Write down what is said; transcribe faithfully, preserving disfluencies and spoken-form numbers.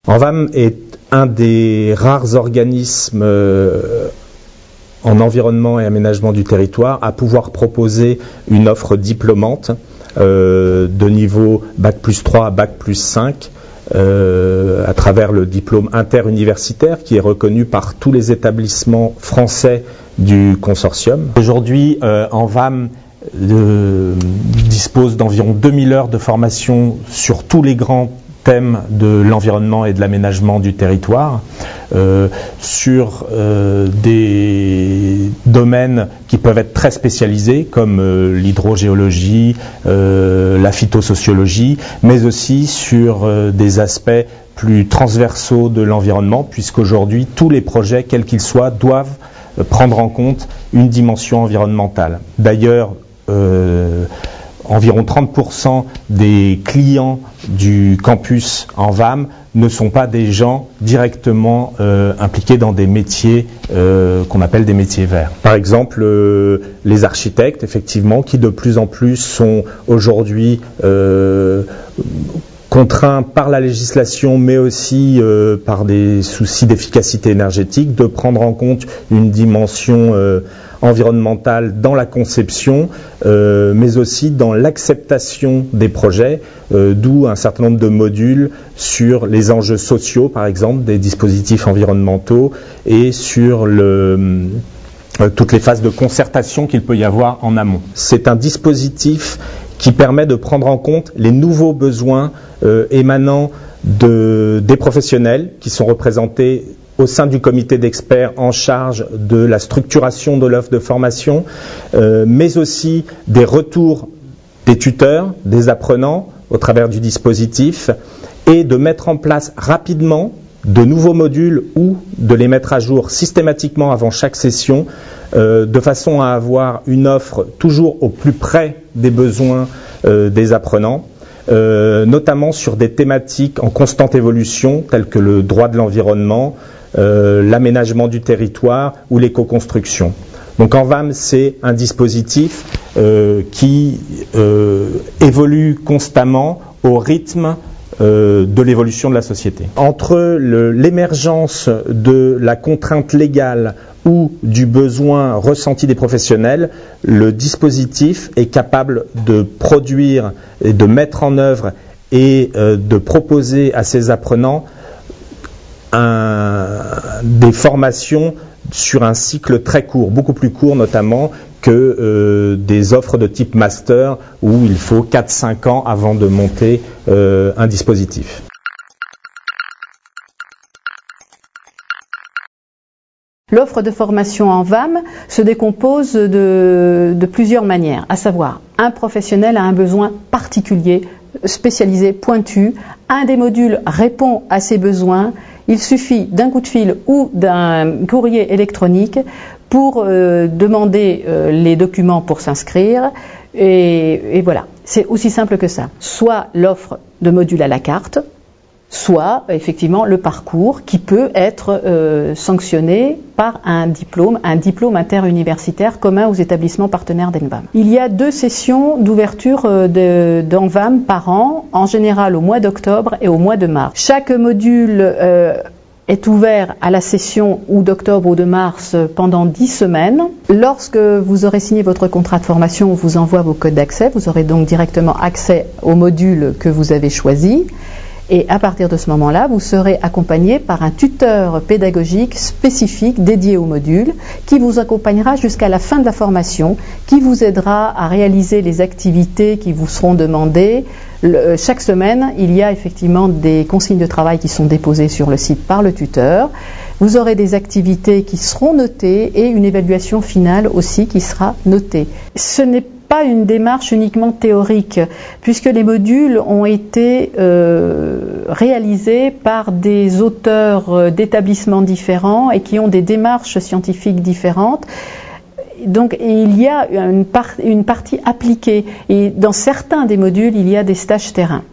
Envam est un des rares organismes euh, en environnement et aménagement du territoire à pouvoir proposer une offre diplômante euh, de niveau bac plus trois à bac plus cinq euh, à travers le diplôme interuniversitaire qui est reconnu par tous les établissements français du consortium. Aujourd'hui, euh, Envam euh, dispose d'environ deux mille heures de formation sur tous les grands thèmes de l'environnement et de l'aménagement du territoire, euh, sur euh, des domaines qui peuvent être très spécialisés comme euh, l'hydrogéologie, euh, la phytosociologie, mais aussi sur euh, des aspects plus transversaux de l'environnement, puisqu'aujourd'hui tous les projets, quels qu'ils soient, doivent euh, prendre en compte une dimension environnementale. D'ailleurs, euh, environ trente pour cent des clients du campus Envam ne sont pas des gens directement euh, impliqués dans des métiers euh, qu'on appelle des métiers verts. Par exemple, euh, les architectes, effectivement, qui de plus en plus sont aujourd'hui euh, contraints par la législation, mais aussi euh, par des soucis d'efficacité énergétique, de prendre en compte une dimension euh, environnementale dans la conception, euh, mais aussi dans l'acceptation des projets, euh, d'où un certain nombre de modules sur les enjeux sociaux, par exemple, des dispositifs environnementaux, et sur le, euh, toutes les phases de concertation qu'il peut y avoir en amont. C'est un dispositif qui permet de prendre en compte les nouveaux besoins euh, émanant de, des professionnels qui sont représentés au sein du comité d'experts en charge de la structuration de l'offre de formation, euh, mais aussi des retours des tuteurs, des apprenants au travers du dispositif, et de mettre en place rapidement de nouveaux modules ou de les mettre à jour systématiquement avant chaque session, euh, de façon à avoir une offre toujours au plus près des besoins euh, des apprenants, euh, notamment sur des thématiques en constante évolution telles que le droit de l'environnement, euh, l'aménagement du territoire ou l'éco-construction. Donc Envam, c'est un dispositif euh, qui euh, évolue constamment au rythme euh, de l'évolution de la société. Entre le, l'émergence de la contrainte légale ou du besoin ressenti des professionnels, le dispositif est capable de produire et de mettre en œuvre et euh, de proposer à ses apprenants un, des formations sur un cycle très court, beaucoup plus court notamment que euh, des offres de type master où il faut quatre à cinq ans avant de monter euh, un dispositif. L'offre de formation Envam se décompose de, de plusieurs manières, à savoir, un professionnel a un besoin particulier, spécialisé, pointu, un des modules répond à ses besoins, il suffit d'un coup de fil ou d'un courrier électronique pour euh, demander euh, les documents pour s'inscrire, et, et voilà, c'est aussi simple que ça. Soit l'offre de modules à la carte, soit effectivement le parcours qui peut être euh, sanctionné par un diplôme, un diplôme interuniversitaire commun aux établissements partenaires d'Envam. Il y a deux sessions d'ouverture euh, de, d'Envam par an, en général au mois d'octobre et au mois de mars. Chaque module euh, est ouvert à la session ou d'octobre ou de mars pendant dix semaines. Lorsque vous aurez signé votre contrat de formation, on vous envoie vos codes d'accès, vous aurez donc directement accès au module que vous avez choisi. Et à partir de ce moment-là, vous serez accompagné par un tuteur pédagogique spécifique dédié au module qui vous accompagnera jusqu'à la fin de la formation, qui vous aidera à réaliser les activités qui vous seront demandées. Le, chaque semaine, il y a effectivement des consignes de travail qui sont déposées sur le site par le tuteur. Vous aurez des activités qui seront notées et une évaluation finale aussi qui sera notée. Ce n'est pas une démarche uniquement théorique, puisque les modules ont été euh, réalisés par des auteurs d'établissements différents et qui ont des démarches scientifiques différentes. Donc il y a une, par- une partie appliquée, et dans certains des modules, il y a des stages terrain.